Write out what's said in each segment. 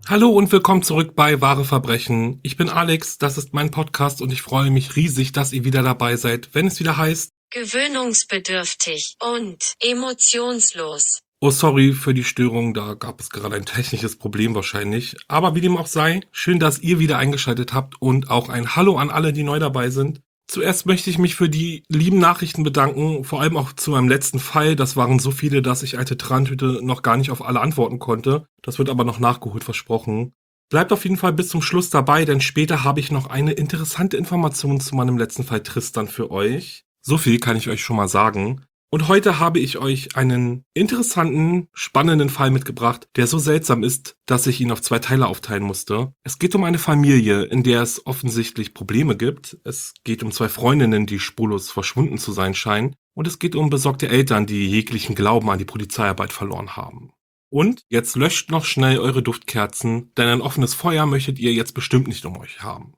Hallo und willkommen zurück bei Wahre Verbrechen. Ich bin Alex, das ist mein Podcast und ich freue mich riesig, dass ihr wieder dabei seid, wenn es wieder heißt Gewöhnungsbedürftig und emotionslos. Oh, sorry für die Störung, da gab es gerade ein technisches Problem wahrscheinlich. Aber wie dem auch sei, schön, dass ihr wieder eingeschaltet habt und auch ein Hallo an alle, die neu dabei sind. Zuerst möchte ich mich für die lieben Nachrichten bedanken, vor allem auch zu meinem letzten Fall. Das waren so viele, dass ich alte Trantüte noch gar nicht auf alle antworten konnte. Das wird aber noch nachgeholt, versprochen. Bleibt auf jeden Fall bis zum Schluss dabei, denn später habe ich noch eine interessante Information zu meinem letzten Fall Tristan für euch. So viel kann ich euch schon mal sagen. Und heute habe ich euch einen interessanten, spannenden Fall mitgebracht, der so seltsam ist, dass ich ihn auf 2 Teile aufteilen musste. Es geht um eine Familie, in der es offensichtlich Probleme gibt. Es geht um 2 Freundinnen, die spurlos verschwunden zu sein scheinen. Und es geht um besorgte Eltern, die jeglichen Glauben an die Polizeiarbeit verloren haben. Und jetzt löscht noch schnell eure Duftkerzen, denn ein offenes Feuer möchtet ihr jetzt bestimmt nicht um euch haben.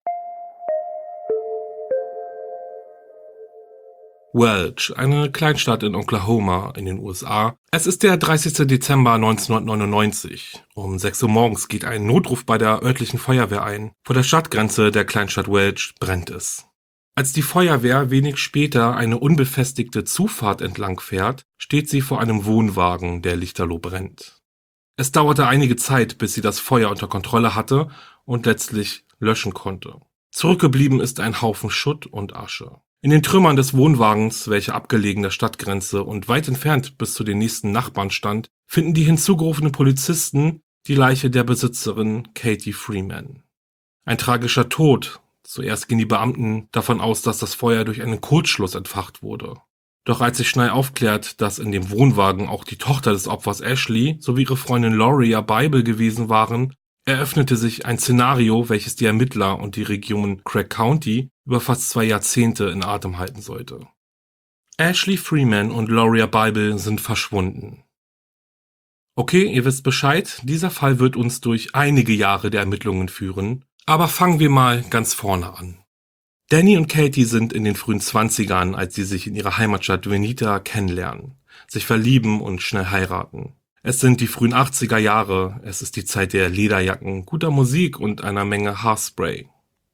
Welch, eine Kleinstadt in Oklahoma in den USA. Es ist der 30. Dezember 1999. Um 6 Uhr morgens geht ein Notruf bei der örtlichen Feuerwehr ein. Vor der Stadtgrenze der Kleinstadt Welch brennt es. Als die Feuerwehr wenig später eine unbefestigte Zufahrt entlang fährt, steht sie vor einem Wohnwagen, der lichterloh brennt. Es dauerte einige Zeit, bis sie das Feuer unter Kontrolle hatte und letztlich löschen konnte. Zurückgeblieben ist ein Haufen Schutt und Asche. In den Trümmern des Wohnwagens, welcher abgelegen der Stadtgrenze und weit entfernt bis zu den nächsten Nachbarn stand, finden die hinzugerufenen Polizisten die Leiche der Besitzerin Katie Freeman. Ein tragischer Tod. Zuerst gehen die Beamten davon aus, dass das Feuer durch einen Kurzschluss entfacht wurde. Doch als sich schnell aufklärt, dass in dem Wohnwagen auch die Tochter des Opfers Ashley sowie ihre Freundin Loria Bible gewesen waren, eröffnete sich ein Szenario, welches die Ermittler und die Region Craig County über fast 2 Jahrzehnte in Atem halten sollte. Ashley Freeman und Loria Bible sind verschwunden. Okay, ihr wisst Bescheid, dieser Fall wird uns durch einige Jahre der Ermittlungen führen, aber fangen wir mal ganz vorne an. Danny und Katie sind in den frühen 20ern, als sie sich in ihrer Heimatstadt Veneta kennenlernen, sich verlieben und schnell heiraten. Es sind die frühen 80er Jahre, es ist die Zeit der Lederjacken, guter Musik und einer Menge Haarspray.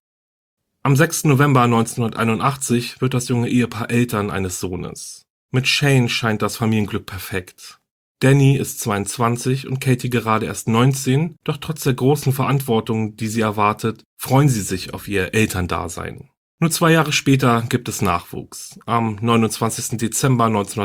Am 6. November 1981 wird das junge Ehepaar Eltern eines Sohnes. Mit Shane scheint das Familienglück perfekt. Danny ist 22 und Katie gerade erst 19, doch trotz der großen Verantwortung, die sie erwartet, freuen sie sich auf ihr Elterndasein. Nur 2 Jahre später gibt es Nachwuchs. Am 29. Dezember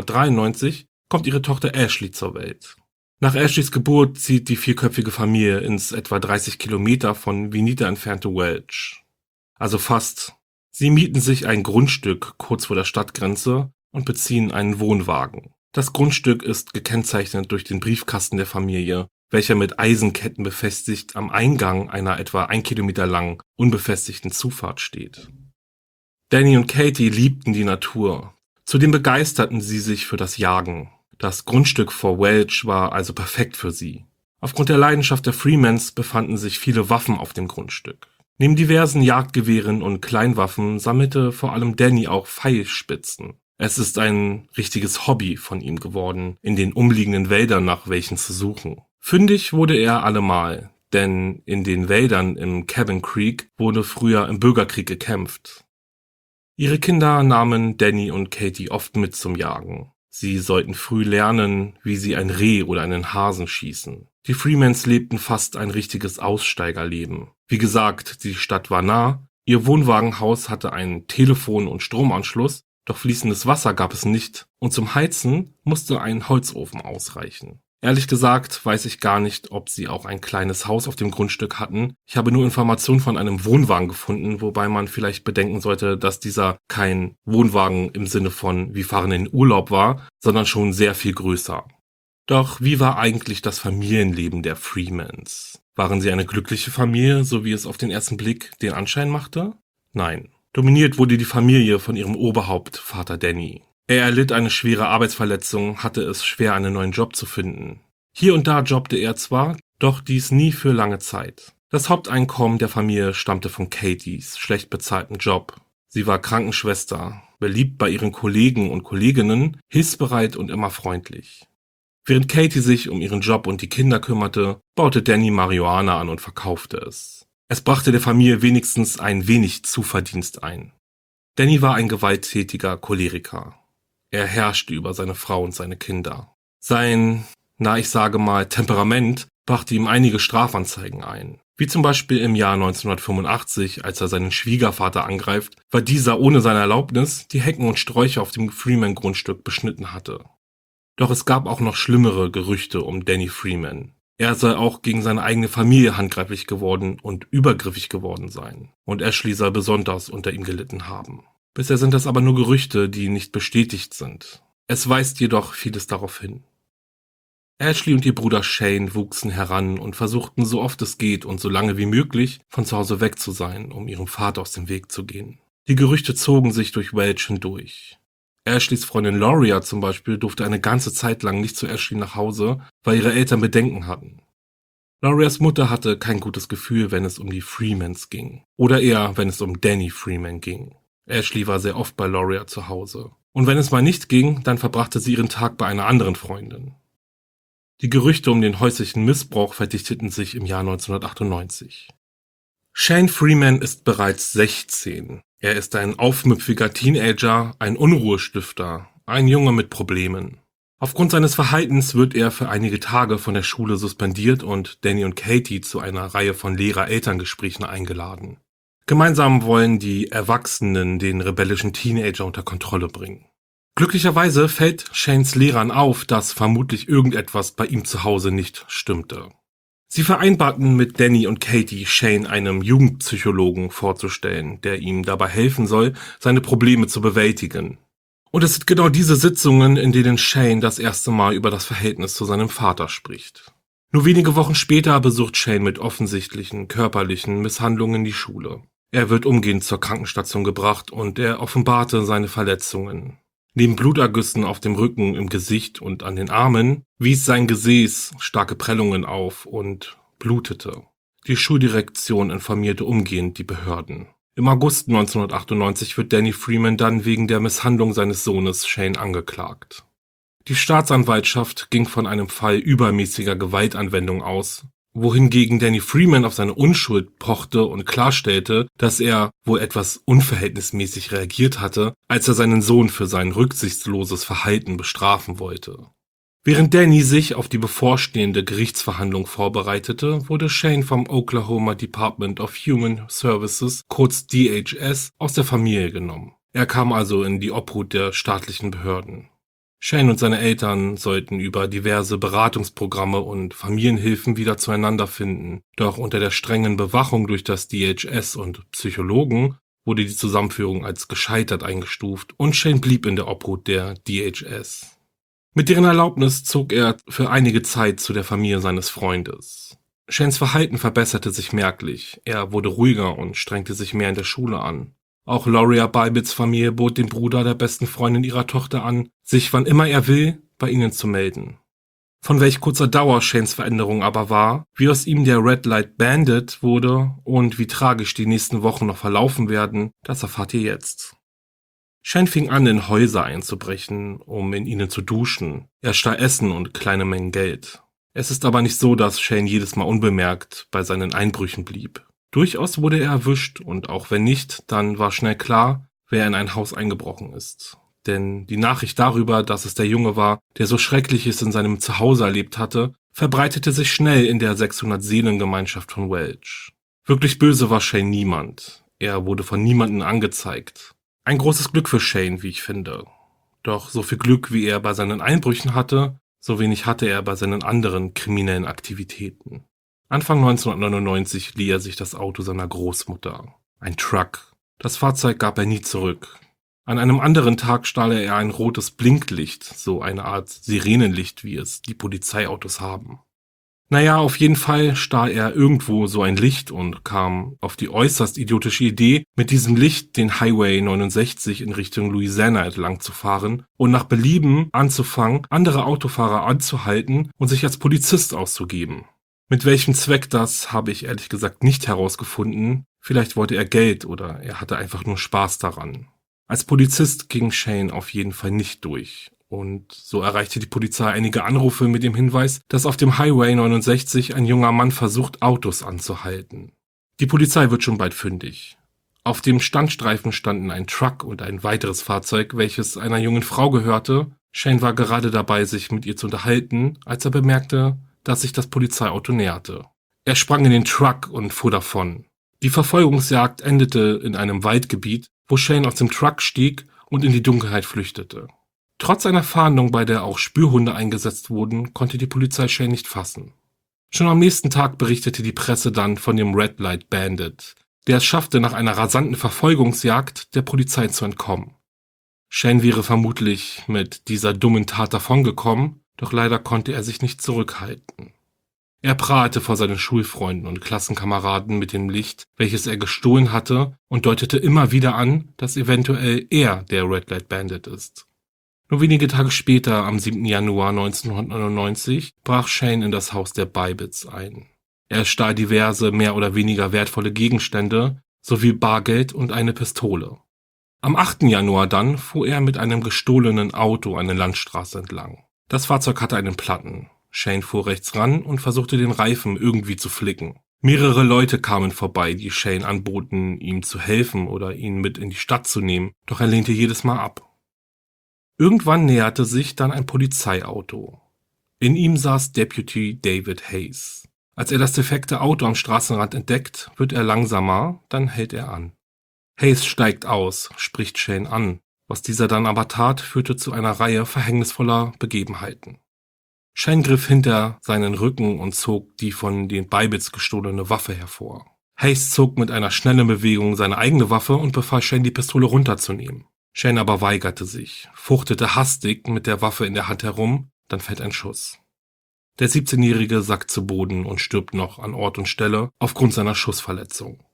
1993 kommt ihre Tochter Ashley zur Welt. Nach Ashleys Geburt zieht die 4-köpfige Familie ins etwa 30 Kilometer von Veneta entfernte Welch. Also fast. Sie mieten sich ein Grundstück kurz vor der Stadtgrenze und beziehen einen Wohnwagen. Das Grundstück ist gekennzeichnet durch den Briefkasten der Familie, welcher mit Eisenketten befestigt am Eingang einer etwa 1 Kilometer langen, unbefestigten Zufahrt steht. Danny und Katie liebten die Natur. Zudem begeisterten sie sich für das Jagen. Das Grundstück vor Welch war also perfekt für sie. Aufgrund der Leidenschaft der Freemans befanden sich viele Waffen auf dem Grundstück. Neben diversen Jagdgewehren und Kleinwaffen sammelte vor allem Danny auch Pfeilspitzen. Es ist ein richtiges Hobby von ihm geworden, in den umliegenden Wäldern nach welchen zu suchen. Fündig wurde er allemal, denn in den Wäldern im Cabin Creek wurde früher im Bürgerkrieg gekämpft. Ihre Kinder nahmen Danny und Katie oft mit zum Jagen. Sie sollten früh lernen, wie sie ein Reh oder einen Hasen schießen. Die Freemans lebten fast ein richtiges Aussteigerleben. Wie gesagt, die Stadt war nah, ihr Wohnwagenhaus hatte einen Telefon- und Stromanschluss, doch fließendes Wasser gab es nicht und zum Heizen musste ein Holzofen ausreichen. Ehrlich gesagt weiß ich gar nicht, ob sie auch ein kleines Haus auf dem Grundstück hatten. Ich habe nur Informationen von einem Wohnwagen gefunden, wobei man vielleicht bedenken sollte, dass dieser kein Wohnwagen im Sinne von wir fahren in Urlaub war, sondern schon sehr viel größer. Doch wie war eigentlich das Familienleben der Freemans? Waren sie eine glückliche Familie, so wie es auf den ersten Blick den Anschein machte? Nein. Dominiert wurde die Familie von ihrem Oberhaupt, Vater Danny. Er erlitt eine schwere Arbeitsverletzung, hatte es schwer, einen neuen Job zu finden. Hier und da jobbte er zwar, doch dies nie für lange Zeit. Das Haupteinkommen der Familie stammte von Katies schlecht bezahltem Job. Sie war Krankenschwester, beliebt bei ihren Kollegen und Kolleginnen, hilfsbereit und immer freundlich. Während Katie sich um ihren Job und die Kinder kümmerte, baute Danny Marihuana an und verkaufte es. Es brachte der Familie wenigstens ein wenig Zuverdienst ein. Danny war ein gewalttätiger Choleriker. Er herrschte über seine Frau und seine Kinder. Sein, ich sage mal, Temperament brachte ihm einige Strafanzeigen ein. Wie zum Beispiel im Jahr 1985, als er seinen Schwiegervater angreift, weil dieser ohne seine Erlaubnis die Hecken und Sträucher auf dem Freeman-Grundstück beschnitten hatte. Doch es gab auch noch schlimmere Gerüchte um Danny Freeman. Er sei auch gegen seine eigene Familie handgreiflich geworden und übergriffig geworden sein. Und Ashley soll besonders unter ihm gelitten haben. Bisher sind das aber nur Gerüchte, die nicht bestätigt sind. Es weist jedoch vieles darauf hin. Ashley und ihr Bruder Shane wuchsen heran und versuchten so oft es geht und so lange wie möglich von zu Hause weg zu sein, um ihrem Vater aus dem Weg zu gehen. Die Gerüchte zogen sich durch Welch hindurch. Ashleys Freundin Loria zum Beispiel durfte eine ganze Zeit lang nicht zu Ashley nach Hause, weil ihre Eltern Bedenken hatten. Lorias Mutter hatte kein gutes Gefühl, wenn es um die Freemans ging. Oder eher, wenn es um Danny Freeman ging. Ashley war sehr oft bei Loria zu Hause. Und wenn es mal nicht ging, dann verbrachte sie ihren Tag bei einer anderen Freundin. Die Gerüchte um den häuslichen Missbrauch verdichteten sich im Jahr 1998. Shane Freeman ist bereits 16. Er ist ein aufmüpfiger Teenager, ein Unruhestifter, ein Junge mit Problemen. Aufgrund seines Verhaltens wird er für einige Tage von der Schule suspendiert und Danny und Katie zu einer Reihe von Lehrer-Elterngesprächen eingeladen. Gemeinsam wollen die Erwachsenen den rebellischen Teenager unter Kontrolle bringen. Glücklicherweise fällt Shanes Lehrern auf, dass vermutlich irgendetwas bei ihm zu Hause nicht stimmte. Sie vereinbarten mit Danny und Katie, Shane einem Jugendpsychologen vorzustellen, der ihm dabei helfen soll, seine Probleme zu bewältigen. Und es sind genau diese Sitzungen, in denen Shane das erste Mal über das Verhältnis zu seinem Vater spricht. Nur wenige Wochen später besucht Shane mit offensichtlichen körperlichen Misshandlungen die Schule. Er wird umgehend zur Krankenstation gebracht und er offenbarte seine Verletzungen. Neben Blutergüssen auf dem Rücken, im Gesicht und an den Armen wies sein Gesäß starke Prellungen auf und blutete. Die Schuldirektion informierte umgehend die Behörden. Im August 1998 wird Danny Freeman dann wegen der Misshandlung seines Sohnes Shane angeklagt. Die Staatsanwaltschaft ging von einem Fall übermäßiger Gewaltanwendung aus, wohingegen Danny Freeman auf seine Unschuld pochte und klarstellte, dass er wohl etwas unverhältnismäßig reagiert hatte, als er seinen Sohn für sein rücksichtsloses Verhalten bestrafen wollte. Während Danny sich auf die bevorstehende Gerichtsverhandlung vorbereitete, wurde Shane vom Oklahoma Department of Human Services, kurz DHS, aus der Familie genommen. Er kam also in die Obhut der staatlichen Behörden. Shane und seine Eltern sollten über diverse Beratungsprogramme und Familienhilfen wieder zueinander finden. Doch unter der strengen Bewachung durch das DHS und Psychologen wurde die Zusammenführung als gescheitert eingestuft und Shane blieb in der Obhut der DHS. Mit deren Erlaubnis zog er für einige Zeit zu der Familie seines Freundes. Shanes Verhalten verbesserte sich merklich. Er wurde ruhiger und strengte sich mehr in der Schule an. Auch Loria Balbits Familie bot dem Bruder der besten Freundin ihrer Tochter an, sich wann immer er will, bei ihnen zu melden. Von welch kurzer Dauer Shanes Veränderung aber war, wie aus ihm der Red Light Bandit wurde und wie tragisch die nächsten Wochen noch verlaufen werden, das erfahrt ihr jetzt. Shane fing an, in Häuser einzubrechen, um in ihnen zu duschen. Er stahl Essen und kleine Mengen Geld. Es ist aber nicht so, dass Shane jedes Mal unbemerkt bei seinen Einbrüchen blieb. Durchaus wurde er erwischt und auch wenn nicht, dann war schnell klar, wer in ein Haus eingebrochen ist. Denn die Nachricht darüber, dass es der Junge war, der so Schreckliches in seinem Zuhause erlebt hatte, verbreitete sich schnell in der 600-Seelen-Gemeinschaft von Welch. Wirklich böse war Shane niemand. Er wurde von niemandem angezeigt. Ein großes Glück für Shane, wie ich finde. Doch so viel Glück, wie er bei seinen Einbrüchen hatte, so wenig hatte er bei seinen anderen kriminellen Aktivitäten. Anfang 1999 lieh er sich das Auto seiner Großmutter. Ein Truck. Das Fahrzeug gab er nie zurück. An einem anderen Tag stahl er ein rotes Blinklicht, so eine Art Sirenenlicht, wie es die Polizeiautos haben. Naja, auf jeden Fall stahl er irgendwo so ein Licht und kam auf die äußerst idiotische Idee, mit diesem Licht den Highway 69 in Richtung Louisiana entlang zu fahren und nach Belieben anzufangen, andere Autofahrer anzuhalten und sich als Polizist auszugeben. Mit welchem Zweck das, habe ich ehrlich gesagt nicht herausgefunden. Vielleicht wollte er Geld oder er hatte einfach nur Spaß daran. Als Polizist ging Shane auf jeden Fall nicht durch. Und so erreichte die Polizei einige Anrufe mit dem Hinweis, dass auf dem Highway 69 ein junger Mann versucht, Autos anzuhalten. Die Polizei wird schon bald fündig. Auf dem Standstreifen standen ein Truck und ein weiteres Fahrzeug, welches einer jungen Frau gehörte. Shane war gerade dabei, sich mit ihr zu unterhalten, als er bemerkte, dass sich das Polizeiauto näherte. Er sprang in den Truck und fuhr davon. Die Verfolgungsjagd endete in einem Waldgebiet, wo Shane aus dem Truck stieg und in die Dunkelheit flüchtete. Trotz einer Fahndung, bei der auch Spürhunde eingesetzt wurden, konnte die Polizei Shane nicht fassen. Schon am nächsten Tag berichtete die Presse dann von dem Red Light Bandit, der es schaffte, nach einer rasanten Verfolgungsjagd der Polizei zu entkommen. Shane wäre vermutlich mit dieser dummen Tat davongekommen, doch leider konnte er sich nicht zurückhalten. Er prahlte vor seinen Schulfreunden und Klassenkameraden mit dem Licht, welches er gestohlen hatte, und deutete immer wieder an, dass eventuell er der Red Light Bandit ist. Nur wenige Tage später, am 7. Januar 1999, brach Shane in das Haus der Bybits ein. Er stahl diverse, mehr oder weniger wertvolle Gegenstände sowie Bargeld und eine Pistole. Am 8. Januar dann fuhr er mit einem gestohlenen Auto eine Landstraße entlang. Das Fahrzeug hatte einen Platten. Shane fuhr rechts ran und versuchte den Reifen irgendwie zu flicken. Mehrere Leute kamen vorbei, die Shane anboten, ihm zu helfen oder ihn mit in die Stadt zu nehmen, doch er lehnte jedes Mal ab. Irgendwann näherte sich dann ein Polizeiauto. In ihm saß Deputy David Hayes. Als er das defekte Auto am Straßenrand entdeckt, wird er langsamer, dann hält er an. Hayes steigt aus, spricht Shane an. Was dieser dann aber tat, führte zu einer Reihe verhängnisvoller Begebenheiten. Shane griff hinter seinen Rücken und zog die von den Bybits gestohlene Waffe hervor. Hayes zog mit einer schnellen Bewegung seine eigene Waffe und befahl Shane, die Pistole runterzunehmen. Shane aber weigerte sich, fuchtete hastig mit der Waffe in der Hand herum, dann fällt ein Schuss. Der 17-Jährige sackt zu Boden und stirbt noch an Ort und Stelle aufgrund seiner Schussverletzung.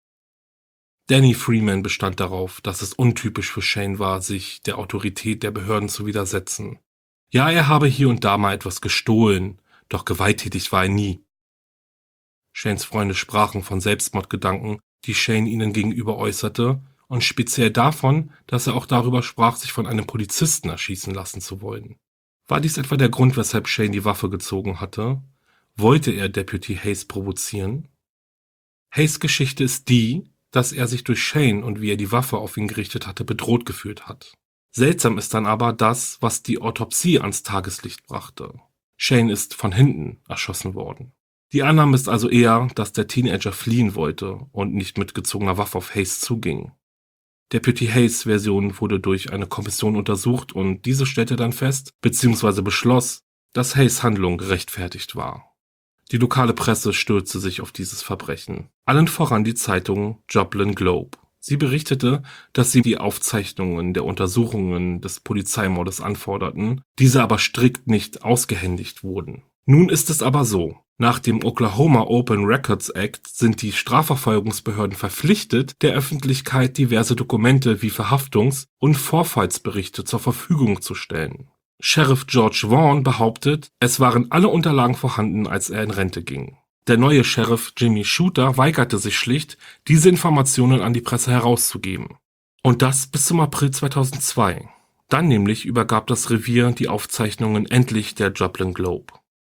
Danny Freeman bestand darauf, dass es untypisch für Shane war, sich der Autorität der Behörden zu widersetzen. Ja, er habe hier und da mal etwas gestohlen, doch gewalttätig war er nie. Shanes Freunde sprachen von Selbstmordgedanken, die Shane ihnen gegenüber äußerte, und speziell davon, dass er auch darüber sprach, sich von einem Polizisten erschießen lassen zu wollen. War dies etwa der Grund, weshalb Shane die Waffe gezogen hatte? Wollte er Deputy Hayes provozieren? Hayes' Geschichte ist die, dass er sich durch Shane und wie er die Waffe auf ihn gerichtet hatte, bedroht gefühlt hat. Seltsam ist dann aber das, was die Autopsie ans Tageslicht brachte. Shane ist von hinten erschossen worden. Die Annahme ist also eher, dass der Teenager fliehen wollte und nicht mit gezogener Waffe auf Hayes zuging. Deputy Hayes' Version wurde durch eine Kommission untersucht und diese stellte dann fest, bzw. beschloss, dass Hayes' Handlung gerechtfertigt war. Die lokale Presse stürzte sich auf dieses Verbrechen. Allen voran die Zeitung Joplin Globe. Sie berichtete, dass sie die Aufzeichnungen der Untersuchungen des Polizeimordes anforderten, diese aber strikt nicht ausgehändigt wurden. Nun ist es aber so. Nach dem Oklahoma Open Records Act sind die Strafverfolgungsbehörden verpflichtet, der Öffentlichkeit diverse Dokumente wie Verhaftungs- und Vorfallsberichte zur Verfügung zu stellen. Sheriff George Vaughn behauptet, es waren alle Unterlagen vorhanden, als er in Rente ging. Der neue Sheriff Jimmy Shooter weigerte sich schlicht, diese Informationen an die Presse herauszugeben. Und das bis zum April 2002. Dann nämlich übergab das Revier die Aufzeichnungen endlich der Joplin Globe.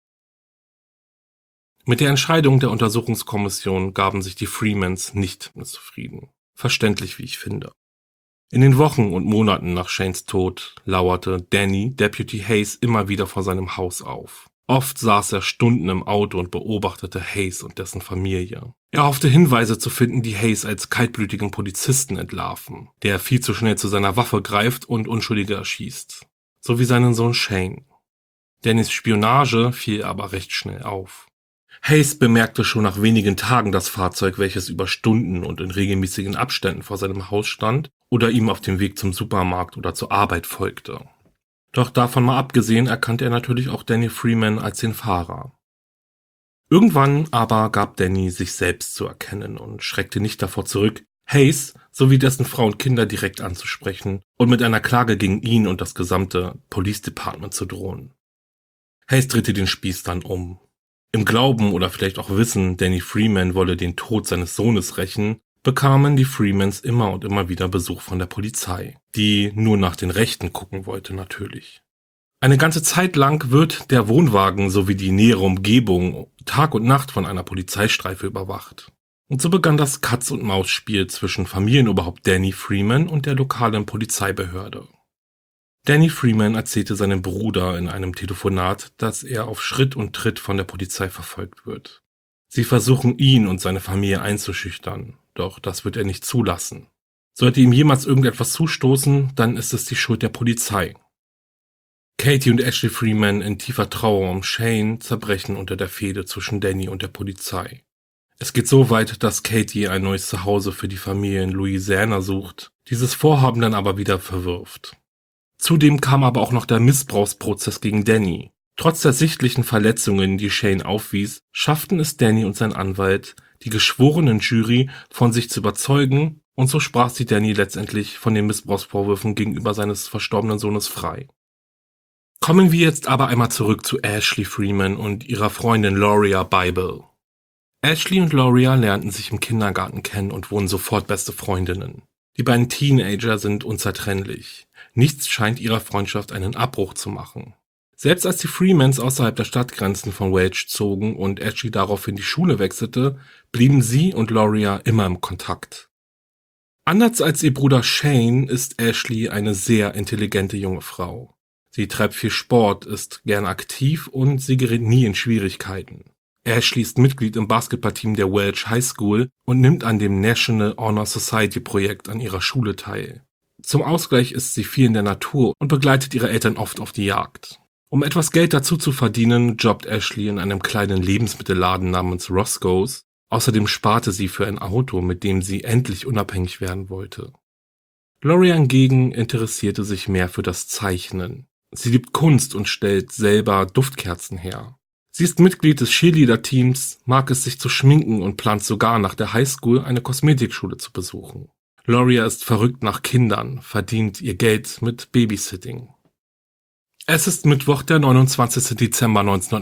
Mit der Entscheidung der Untersuchungskommission gaben sich die Freemans nicht mehr zufrieden. Verständlich, wie ich finde. In den Wochen und Monaten nach Shanes Tod lauerte Danny, Deputy Hayes, immer wieder vor seinem Haus auf. Oft saß er Stunden im Auto und beobachtete Hayes und dessen Familie. Er hoffte Hinweise zu finden, die Hayes als kaltblütigen Polizisten entlarven, der viel zu schnell zu seiner Waffe greift und Unschuldige erschießt. So wie seinen Sohn Shane. Dannys Spionage fiel aber recht schnell auf. Hayes bemerkte schon nach wenigen Tagen das Fahrzeug, welches über Stunden und in regelmäßigen Abständen vor seinem Haus stand oder ihm auf dem Weg zum Supermarkt oder zur Arbeit folgte. Doch davon mal abgesehen erkannte er natürlich auch Danny Freeman als den Fahrer. Irgendwann aber gab Danny sich selbst zu erkennen und schreckte nicht davor zurück, Hayes sowie dessen Frau und Kinder direkt anzusprechen und mit einer Klage gegen ihn und das gesamte Police Department zu drohen. Hayes drehte den Spieß dann um. Im Glauben oder vielleicht auch Wissen, Danny Freeman wolle den Tod seines Sohnes rächen, bekamen die Freemans immer und immer wieder Besuch von der Polizei, die nur nach den Rechten gucken wollte natürlich. Eine ganze Zeit lang wird der Wohnwagen sowie die nähere Umgebung Tag und Nacht von einer Polizeistreife überwacht. Und so begann das Katz-und-Maus-Spiel zwischen Familienoberhaupt Danny Freeman und der lokalen Polizeibehörde. Danny Freeman erzählte seinem Bruder in einem Telefonat, dass er auf Schritt und Tritt von der Polizei verfolgt wird. Sie versuchen ihn und seine Familie einzuschüchtern, doch das wird er nicht zulassen. Sollte ihm jemals irgendetwas zustoßen, dann ist es die Schuld der Polizei. Katie und Ashley Freeman in tiefer Trauer um Shane zerbrechen unter der Fehde zwischen Danny und der Polizei. Es geht so weit, dass Katie ein neues Zuhause für die Familie in Louisiana sucht, dieses Vorhaben dann aber wieder verwirft. Zudem kam aber auch noch der Missbrauchsprozess gegen Danny. Trotz der sichtlichen Verletzungen, die Shane aufwies, schafften es Danny und sein Anwalt, die geschworenen Jury von sich zu überzeugen, und so sprach sie Danny letztendlich von den Missbrauchsvorwürfen gegenüber seines verstorbenen Sohnes frei. Kommen wir jetzt aber einmal zurück zu Ashley Freeman und ihrer Freundin Loria Bible. Ashley und Loria lernten sich im Kindergarten kennen und wurden sofort beste Freundinnen. Die beiden Teenager sind unzertrennlich. Nichts scheint ihrer Freundschaft einen Abbruch zu machen. Selbst als die Freemans außerhalb der Stadtgrenzen von Welch zogen und Ashley daraufhin die Schule wechselte, blieben sie und Loria immer im Kontakt. Anders als ihr Bruder Shane ist Ashley eine sehr intelligente junge Frau. Sie treibt viel Sport, ist gern aktiv und sie gerät nie in Schwierigkeiten. Ashley ist Mitglied im Basketballteam der Welch High School und nimmt an dem National Honor Society Projekt an ihrer Schule teil. Zum Ausgleich ist sie viel in der Natur und begleitet ihre Eltern oft auf die Jagd. Um etwas Geld dazu zu verdienen, jobbt Ashley in einem kleinen Lebensmittelladen namens Roscoe's. Außerdem sparte sie für ein Auto, mit dem sie endlich unabhängig werden wollte. Loria hingegen interessierte sich mehr für das Zeichnen. Sie liebt Kunst und stellt selber Duftkerzen her. Sie ist Mitglied des Cheerleader-Teams, mag es sich zu schminken und plant sogar nach der Highschool eine Kosmetikschule zu besuchen. Loria ist verrückt nach Kindern, verdient ihr Geld mit Babysitting. Es ist Mittwoch, der 29. Dezember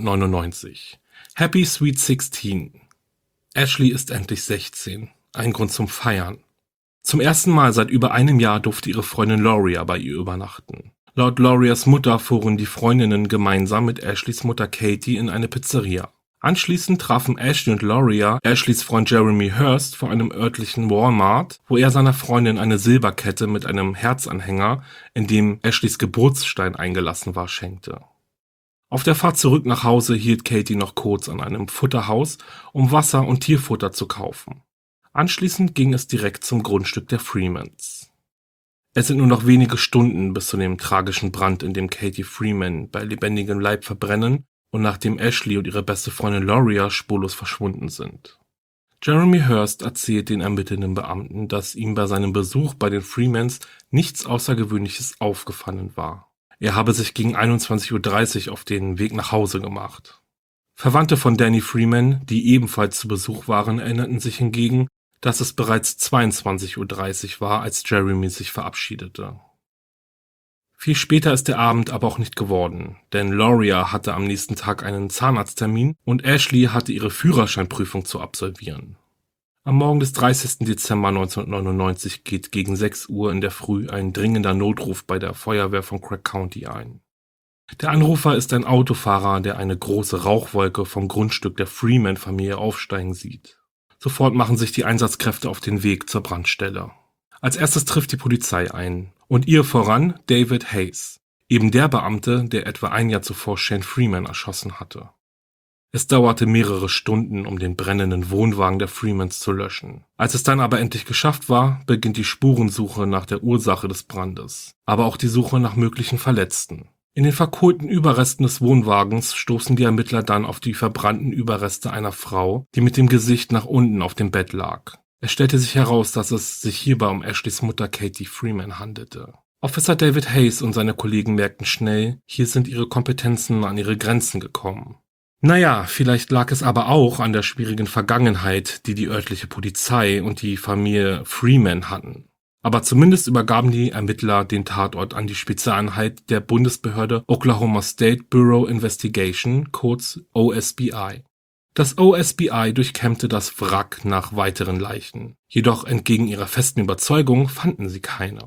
1999. Happy Sweet 16. Ashley ist endlich 16. Ein Grund zum Feiern. Zum ersten Mal seit über einem Jahr durfte ihre Freundin Loria bei ihr übernachten. Laut Lorias Mutter fuhren die Freundinnen gemeinsam mit Ashleys Mutter Katie in eine Pizzeria. Anschließend trafen Ashley und Loria Ashleys Freund Jeremy Hurst vor einem örtlichen Walmart, wo er seiner Freundin eine Silberkette mit einem Herzanhänger, in dem Ashleys Geburtsstein eingelassen war, schenkte. Auf der Fahrt zurück nach Hause hielt Katie noch kurz an einem Futterhaus, um Wasser und Tierfutter zu kaufen. Anschließend ging es direkt zum Grundstück der Freemans. Es sind nur noch wenige Stunden bis zu dem tragischen Brand, in dem Katie Freeman bei lebendigem Leib verbrennen und nachdem Ashley und ihre beste Freundin Loria spurlos verschwunden sind. Jeremy Hurst erzählt den ermittelnden Beamten, dass ihm bei seinem Besuch bei den Freemans nichts Außergewöhnliches aufgefallen war. Er habe sich gegen 21:30 Uhr auf den Weg nach Hause gemacht. Verwandte von Danny Freeman, die ebenfalls zu Besuch waren, erinnerten sich hingegen, dass es bereits 22:30 Uhr war, als Jeremy sich verabschiedete. Viel später ist der Abend aber auch nicht geworden, denn Loria hatte am nächsten Tag einen Zahnarzttermin und Ashley hatte ihre Führerscheinprüfung zu absolvieren. Am Morgen des 30. Dezember 1999 geht gegen 6 Uhr in der Früh ein dringender Notruf bei der Feuerwehr von Craig County ein. Der Anrufer ist ein Autofahrer, der eine große Rauchwolke vom Grundstück der Freeman-Familie aufsteigen sieht. Sofort machen sich die Einsatzkräfte auf den Weg zur Brandstelle. Als erstes trifft die Polizei ein und ihr voran David Hayes, eben der Beamte, der etwa ein Jahr zuvor Shane Freeman erschossen hatte. Es dauerte mehrere Stunden, um den brennenden Wohnwagen der Freemans zu löschen. Als es dann aber endlich geschafft war, beginnt die Spurensuche nach der Ursache des Brandes, aber auch die Suche nach möglichen Verletzten. In den verkohlten Überresten des Wohnwagens stoßen die Ermittler dann auf die verbrannten Überreste einer Frau, die mit dem Gesicht nach unten auf dem Bett lag. Es stellte sich heraus, dass es sich hierbei um Ashleys Mutter Katie Freeman handelte. Officer David Hayes und seine Kollegen merkten schnell, hier sind ihre Kompetenzen an ihre Grenzen gekommen. Naja, vielleicht lag es aber auch an der schwierigen Vergangenheit, die die örtliche Polizei und die Familie Freeman hatten. Aber zumindest übergaben die Ermittler den Tatort an die Spezialeinheit der Bundesbehörde Oklahoma State Bureau Investigation, kurz OSBI. Das OSBI durchkämmte das Wrack nach weiteren Leichen. Jedoch entgegen ihrer festen Überzeugung fanden sie keine.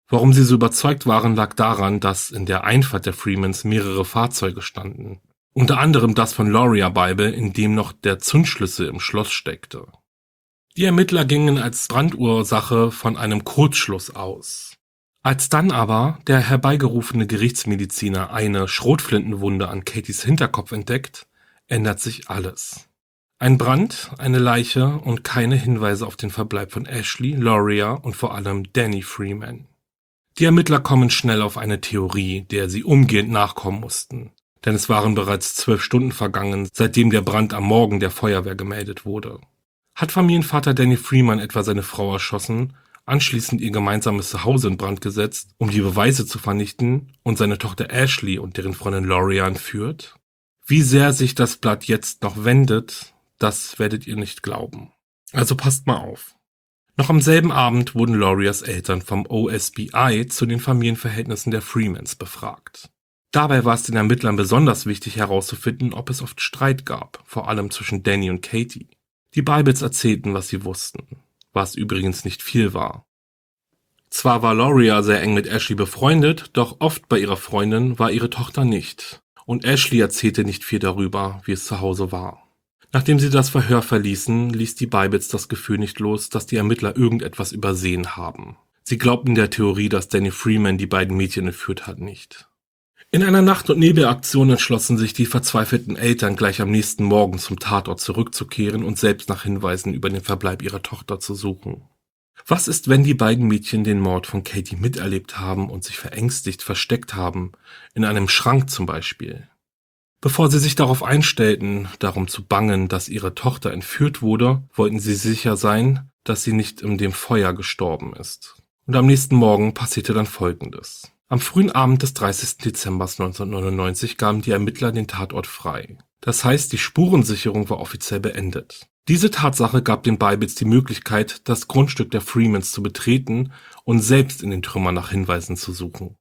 Warum sie so überzeugt waren, lag daran, dass in der Einfahrt der Freemans mehrere Fahrzeuge standen. Unter anderem das von Loria Bible, in dem noch der Zündschlüssel im Schloss steckte. Die Ermittler gingen als Brandursache von einem Kurzschluss aus. Als dann aber der herbeigerufene Gerichtsmediziner eine Schrotflintenwunde an Katies Hinterkopf entdeckt, ändert sich alles. Ein Brand, eine Leiche und keine Hinweise auf den Verbleib von Ashley, Loria und vor allem Danny Freeman. Die Ermittler kommen schnell auf eine Theorie, der sie umgehend nachkommen mussten. Denn es waren bereits 12 Stunden vergangen, seitdem der Brand am Morgen der Feuerwehr gemeldet wurde. Hat Familienvater Danny Freeman etwa seine Frau erschossen, anschließend ihr gemeinsames Zuhause in Brand gesetzt, um die Beweise zu vernichten und seine Tochter Ashley und deren Freundin Loria entführt? Wie sehr sich das Blatt jetzt noch wendet, das werdet ihr nicht glauben. Also passt mal auf. Noch am selben Abend wurden Lorias Eltern vom OSBI zu den Familienverhältnissen der Freemans befragt. Dabei war es den Ermittlern besonders wichtig herauszufinden, ob es oft Streit gab, vor allem zwischen Danny und Katie. Die Bibles erzählten, was sie wussten, was übrigens nicht viel war. Zwar war Loria sehr eng mit Ashley befreundet, doch oft bei ihrer Freundin war ihre Tochter nicht. Und Ashley erzählte nicht viel darüber, wie es zu Hause war. Nachdem sie das Verhör verließen, ließ die Bibles das Gefühl nicht los, dass die Ermittler irgendetwas übersehen haben. Sie glaubten der Theorie, dass Danny Freeman die beiden Mädchen entführt hat, nicht. In einer Nacht- und Nebelaktion entschlossen sich die verzweifelten Eltern gleich am nächsten Morgen zum Tatort zurückzukehren und selbst nach Hinweisen über den Verbleib ihrer Tochter zu suchen. Was ist, wenn die beiden Mädchen den Mord von Katie miterlebt haben und sich verängstigt versteckt haben, in einem Schrank zum Beispiel? Bevor sie sich darauf einstellten, darum zu bangen, dass ihre Tochter entführt wurde, wollten sie sicher sein, dass sie nicht in dem Feuer gestorben ist. Und am nächsten Morgen passierte dann Folgendes. Am frühen Abend des 30. Dezember 1999 gaben die Ermittler den Tatort frei. Das heißt, die Spurensicherung war offiziell beendet. Diese Tatsache gab den Bibles die Möglichkeit, das Grundstück der Freemans zu betreten und selbst in den Trümmern nach Hinweisen zu suchen.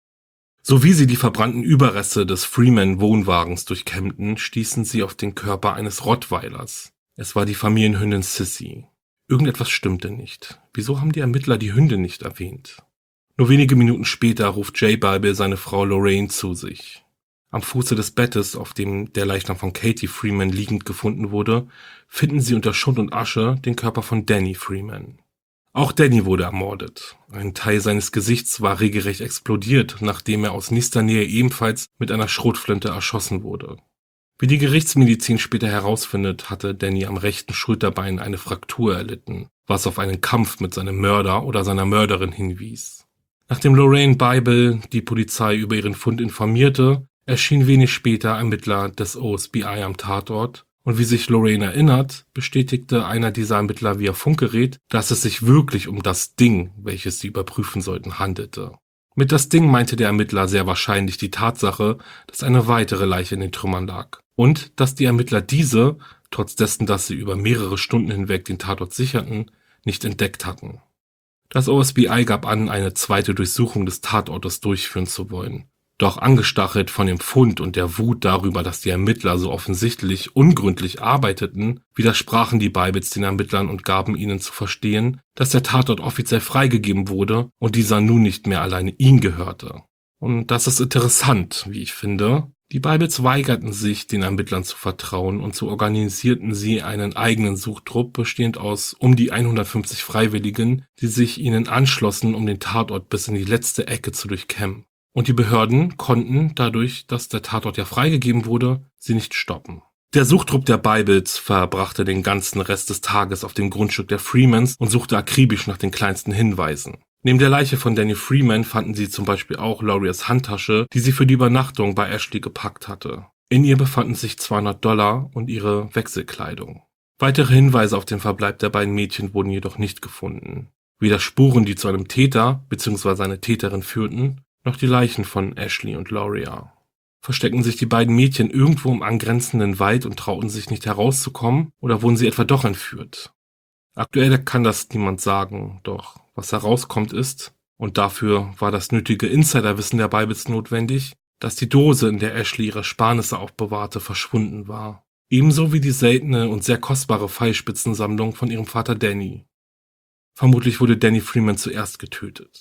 So wie sie die verbrannten Überreste des Freeman-Wohnwagens durchkämmten, stießen sie auf den Körper eines Rottweilers. Es war die Familienhündin Sissy. Irgendetwas stimmte nicht. Wieso haben die Ermittler die Hündin nicht erwähnt? Nur wenige Minuten später ruft Jay Bible seine Frau Lorraine zu sich. Am Fuße des Bettes, auf dem der Leichnam von Katie Freeman liegend gefunden wurde, finden sie unter Schutt und Asche den Körper von Danny Freeman. Auch Danny wurde ermordet. Ein Teil seines Gesichts war regelrecht explodiert, nachdem er aus nächster Nähe ebenfalls mit einer Schrotflinte erschossen wurde. Wie die Gerichtsmedizin später herausfindet, hatte Danny am rechten Schulterbein eine Fraktur erlitten, was auf einen Kampf mit seinem Mörder oder seiner Mörderin hinwies. Nachdem Lorraine Bible die Polizei über ihren Fund informierte, erschien wenig später Ermittler des OSBI am Tatort. Und wie sich Lorraine erinnert, bestätigte einer dieser Ermittler via Funkgerät, dass es sich wirklich um das Ding, welches sie überprüfen sollten, handelte. Mit das Ding meinte der Ermittler sehr wahrscheinlich die Tatsache, dass eine weitere Leiche in den Trümmern lag. Und dass die Ermittler diese, trotz dessen, dass sie über mehrere Stunden hinweg den Tatort sicherten, nicht entdeckt hatten. Das OSBI gab an, eine zweite Durchsuchung des Tatortes durchführen zu wollen. Doch angestachelt von dem Fund und der Wut darüber, dass die Ermittler so offensichtlich ungründlich arbeiteten, widersprachen die Bibles den Ermittlern und gaben ihnen zu verstehen, dass der Tatort offiziell freigegeben wurde und dieser nun nicht mehr alleine ihnen gehörte. Und das ist interessant, wie ich finde. Die Bibles weigerten sich, den Ermittlern zu vertrauen und so organisierten sie einen eigenen Suchtrupp, bestehend aus um die 150 Freiwilligen, die sich ihnen anschlossen, um den Tatort bis in die letzte Ecke zu durchkämmen. Und die Behörden konnten, dadurch, dass der Tatort ja freigegeben wurde, sie nicht stoppen. Der Suchtrupp der Bibles verbrachte den ganzen Rest des Tages auf dem Grundstück der Freemans und suchte akribisch nach den kleinsten Hinweisen. Neben der Leiche von Danny Freeman fanden sie zum Beispiel auch Lorias Handtasche, die sie für die Übernachtung bei Ashley gepackt hatte. In ihr befanden sich $200 und ihre Wechselkleidung. Weitere Hinweise auf den Verbleib der beiden Mädchen wurden jedoch nicht gefunden. Weder Spuren, die zu einem Täter bzw. eine Täterin führten, noch die Leichen von Ashley und Loria. Versteckten sich die beiden Mädchen irgendwo im angrenzenden Wald und trauten sich nicht herauszukommen, oder wurden sie etwa doch entführt? Aktuell kann das niemand sagen, doch was herauskommt ist, und dafür war das nötige Insiderwissen der Bibles notwendig, dass die Dose, in der Ashley ihre Sparnisse aufbewahrte, verschwunden war. Ebenso wie die seltene und sehr kostbare Pfeilspitzensammlung von ihrem Vater Danny. Vermutlich wurde Danny Freeman zuerst getötet.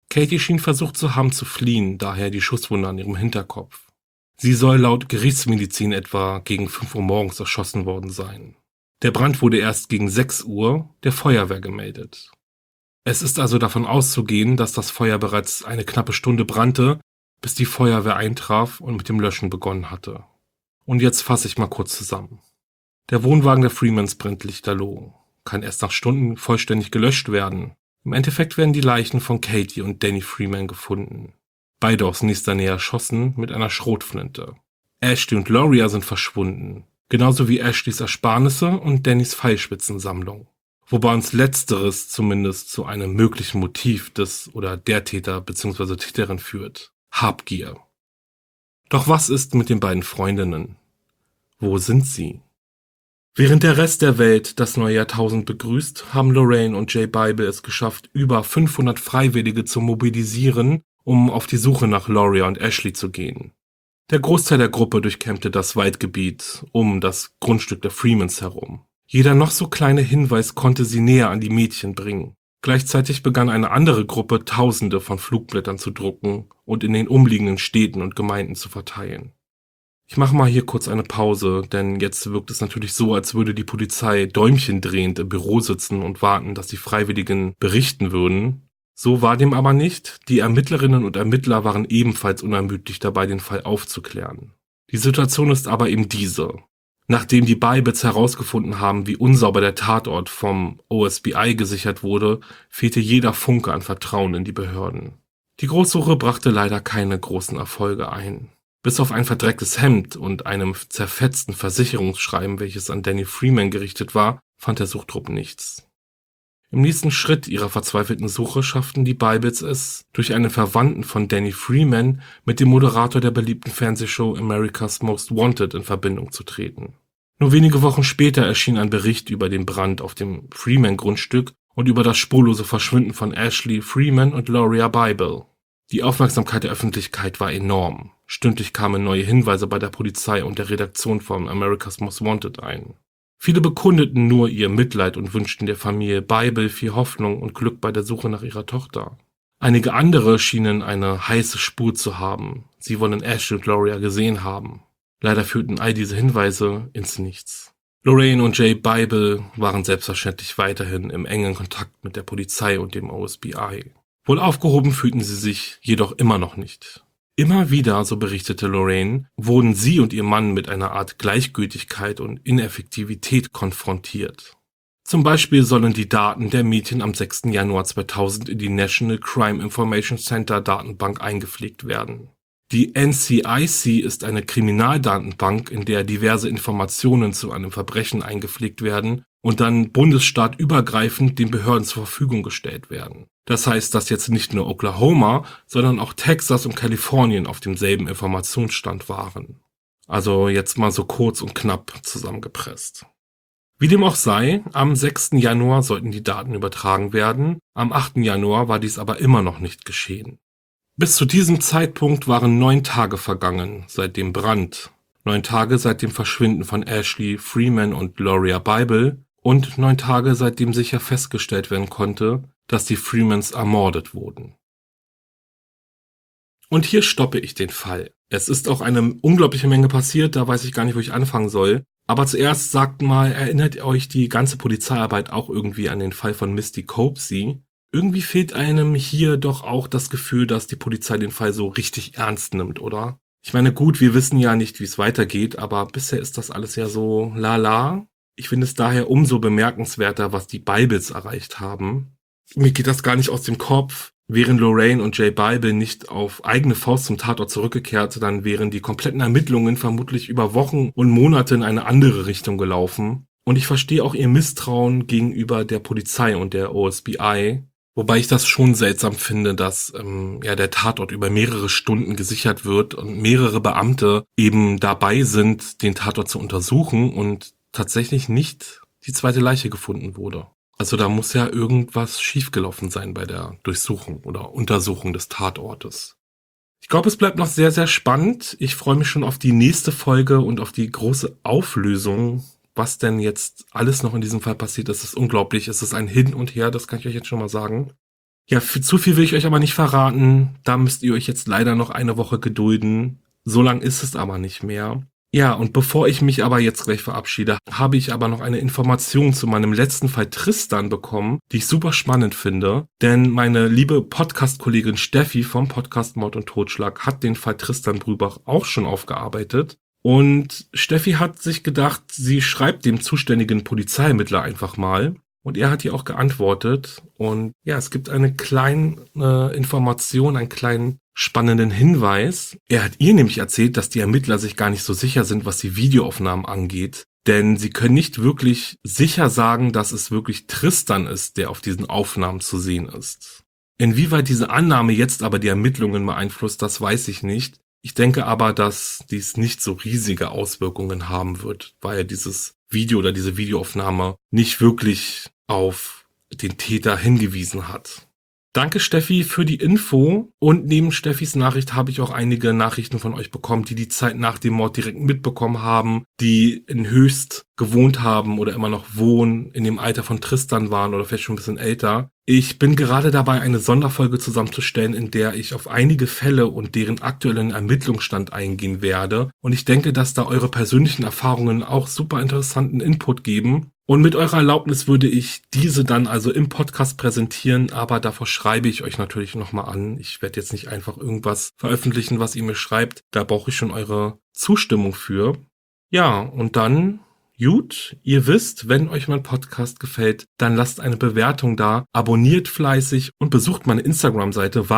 Katie schien versucht zu haben zu fliehen, daher die Schusswunde an ihrem Hinterkopf. Sie soll laut Gerichtsmedizin etwa gegen 5 Uhr morgens erschossen worden sein. Der Brand wurde erst gegen 6 Uhr der Feuerwehr gemeldet. Es ist also davon auszugehen, dass das Feuer bereits eine knappe Stunde brannte, bis die Feuerwehr eintraf und mit dem Löschen begonnen hatte. Und jetzt fasse ich mal kurz zusammen. Der Wohnwagen der Freemans brennt lichterloh, kann erst nach Stunden vollständig gelöscht werden. Im Endeffekt werden die Leichen von Katie und Danny Freeman gefunden. Beide aus nächster Nähe erschossen mit einer Schrotflinte. Ashley und Gloria sind verschwunden, genauso wie Ashleys Ersparnisse und Dannys Pfeilspitzensammlung. Wobei uns Letzteres zumindest zu einem möglichen Motiv des oder der Täter bzw. Täterin führt. Habgier. Doch was ist mit den beiden Freundinnen? Wo sind sie? Während der Rest der Welt das neue Jahrtausend begrüßt, haben Lorraine und Jay Bible es geschafft, über 500 Freiwillige zu mobilisieren, um auf die Suche nach Gloria und Ashley zu gehen. Der Großteil der Gruppe durchkämmte das Waldgebiet um das Grundstück der Freemans herum. Jeder noch so kleine Hinweis konnte sie näher an die Mädchen bringen. Gleichzeitig begann eine andere Gruppe, Tausende von Flugblättern zu drucken und in den umliegenden Städten und Gemeinden zu verteilen. Ich mache mal hier kurz eine Pause, denn jetzt wirkt es natürlich so, als würde die Polizei däumchendrehend im Büro sitzen und warten, dass die Freiwilligen berichten würden. So war dem aber nicht. Die Ermittlerinnen und Ermittler waren ebenfalls unermüdlich dabei, den Fall aufzuklären. Die Situation ist aber eben diese. Nachdem die Bybits herausgefunden haben, wie unsauber der Tatort vom OSBI gesichert wurde, fehlte jeder Funke an Vertrauen in die Behörden. Die Großsuche brachte leider keine großen Erfolge ein. Bis auf ein verdrecktes Hemd und einem zerfetzten Versicherungsschreiben, welches an Danny Freeman gerichtet war, fand der Suchtrupp nichts. Im nächsten Schritt ihrer verzweifelten Suche schafften die Bybits es, durch einen Verwandten von Danny Freeman mit dem Moderator der beliebten Fernsehshow America's Most Wanted in Verbindung zu treten. Nur wenige Wochen später erschien ein Bericht über den Brand auf dem Freeman-Grundstück und über das spurlose Verschwinden von Ashley Freeman und Gloria Bible. Die Aufmerksamkeit der Öffentlichkeit war enorm. Stündlich kamen neue Hinweise bei der Polizei und der Redaktion von America's Most Wanted ein. Viele bekundeten nur ihr Mitleid und wünschten der Familie Bible viel Hoffnung und Glück bei der Suche nach ihrer Tochter. Einige andere schienen eine heiße Spur zu haben. Sie wollen Ashley und Gloria gesehen haben. Leider führten all diese Hinweise ins Nichts. Lorraine und Jay Bible waren selbstverständlich weiterhin im engen Kontakt mit der Polizei und dem OSBI. Wohl aufgehoben fühlten sie sich jedoch immer noch nicht. Immer wieder, so berichtete Lorraine, wurden sie und ihr Mann mit einer Art Gleichgültigkeit und Ineffektivität konfrontiert. Zum Beispiel sollen die Daten der Mädchen am 6. Januar 2000 in die National Crime Information Center Datenbank eingepflegt werden. Die NCIC ist eine Kriminaldatenbank, in der diverse Informationen zu einem Verbrechen eingepflegt werden und dann bundesstaatübergreifend den Behörden zur Verfügung gestellt werden. Das heißt, dass jetzt nicht nur Oklahoma, sondern auch Texas und Kalifornien auf demselben Informationsstand waren. Also jetzt mal so kurz und knapp zusammengepresst. Wie dem auch sei, am 6. Januar sollten die Daten übertragen werden, am 8. Januar war dies aber immer noch nicht geschehen. Bis zu diesem Zeitpunkt waren 9 Tage vergangen seit dem Brand, 9 Tage seit dem Verschwinden von Ashley Freeman und Gloria Bible und 9 Tage seitdem sicher festgestellt werden konnte, dass die Freemans ermordet wurden. Und hier stoppe ich den Fall. Es ist auch eine unglaubliche Menge passiert, da weiß ich gar nicht, wo ich anfangen soll. Aber zuerst sagt mal, erinnert euch die ganze Polizeiarbeit auch irgendwie an den Fall von Misty Copsey? Irgendwie fehlt einem hier doch auch das Gefühl, dass die Polizei den Fall so richtig ernst nimmt, oder? Ich meine, gut, wir wissen ja nicht, wie es weitergeht, aber bisher ist das alles ja so lala. Ich finde es daher umso bemerkenswerter, was die Bybits erreicht haben. Mir geht das gar nicht aus dem Kopf. Wären Lorraine und Jay Bible nicht auf eigene Faust zum Tatort zurückgekehrt, dann wären die kompletten Ermittlungen vermutlich über Wochen und Monate in eine andere Richtung gelaufen. Und ich verstehe auch ihr Misstrauen gegenüber der Polizei und der OSBI. Wobei ich das schon seltsam finde, dass der Tatort über mehrere Stunden gesichert wird und mehrere Beamte eben dabei sind, den Tatort zu untersuchen und tatsächlich nicht die zweite Leiche gefunden wurde. Also da muss ja irgendwas schiefgelaufen sein bei der Durchsuchung oder Untersuchung des Tatortes. Ich glaube, es bleibt noch sehr, sehr spannend. Ich freue mich schon auf die nächste Folge und auf die große Auflösung. Was denn jetzt alles noch in diesem Fall passiert, das ist unglaublich. Es ist ein Hin und Her, das kann ich euch jetzt schon mal sagen. Ja, zu viel will ich euch aber nicht verraten. Da müsst ihr euch jetzt leider noch eine Woche gedulden. So lang ist es aber nicht mehr. Ja, und bevor ich mich aber jetzt gleich verabschiede, habe ich aber noch eine Information zu meinem letzten Fall Tristan bekommen, die ich super spannend finde. Denn meine liebe Podcast-Kollegin Steffi vom Podcast Mord und Totschlag hat den Fall Tristan Brübach auch schon aufgearbeitet. Und Steffi hat sich gedacht, sie schreibt dem zuständigen Polizeiermittler einfach mal. Und er hat ihr auch geantwortet. Und ja, es gibt eine kleine Information, einen kleinen spannenden Hinweis. Er hat ihr nämlich erzählt, dass die Ermittler sich gar nicht so sicher sind, was die Videoaufnahmen angeht. Denn sie können nicht wirklich sicher sagen, dass es wirklich Tristan ist, der auf diesen Aufnahmen zu sehen ist. Inwieweit diese Annahme jetzt aber die Ermittlungen beeinflusst, das weiß ich nicht. Ich denke aber, dass dies nicht so riesige Auswirkungen haben wird, weil dieses Video oder diese Videoaufnahme nicht wirklich auf den Täter hingewiesen hat. Danke Steffi für die Info und neben Steffis Nachricht habe ich auch einige Nachrichten von euch bekommen, die die Zeit nach dem Mord direkt mitbekommen haben, die in Höchst gewohnt haben oder immer noch wohnen, in dem Alter von Tristan waren oder vielleicht schon ein bisschen älter. Ich bin gerade dabei, eine Sonderfolge zusammenzustellen, in der ich auf einige Fälle und deren aktuellen Ermittlungsstand eingehen werde. Und ich denke, dass da eure persönlichen Erfahrungen auch super interessanten Input geben. Und mit eurer Erlaubnis würde ich diese dann also im Podcast präsentieren, aber davor schreibe ich euch natürlich nochmal an. Ich werde jetzt nicht einfach irgendwas veröffentlichen, was ihr mir schreibt. Da brauche ich schon eure Zustimmung für. Ja, und dann, gut, ihr wisst, wenn euch mein Podcast gefällt, dann lasst eine Bewertung da, abonniert fleißig und besucht meine Instagram-Seite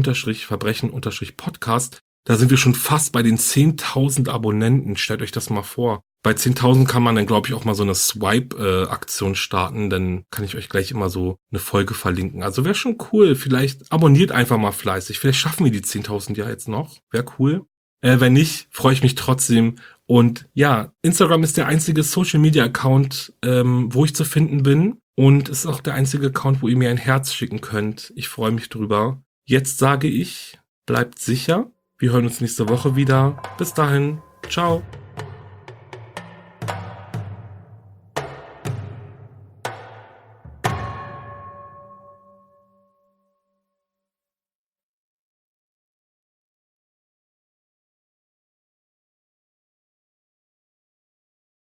wahre-verbrechen-podcast. Da sind wir schon fast bei den 10.000 Abonnenten. Stellt euch das mal vor. Bei 10.000 kann man dann, glaube ich, auch mal so eine Swipe-Aktion starten. Dann kann ich euch gleich immer so eine Folge verlinken. Also wäre schon cool. Vielleicht abonniert einfach mal fleißig. Vielleicht schaffen wir die 10.000 ja jetzt noch. Wäre cool. Wenn nicht, freue ich mich trotzdem. Und ja, Instagram ist der einzige Social-Media-Account, wo ich zu finden bin. Und ist auch der einzige Account, wo ihr mir ein Herz schicken könnt. Ich freue mich drüber. Jetzt sage ich, bleibt sicher. Wir hören uns nächste Woche wieder. Bis dahin. Ciao.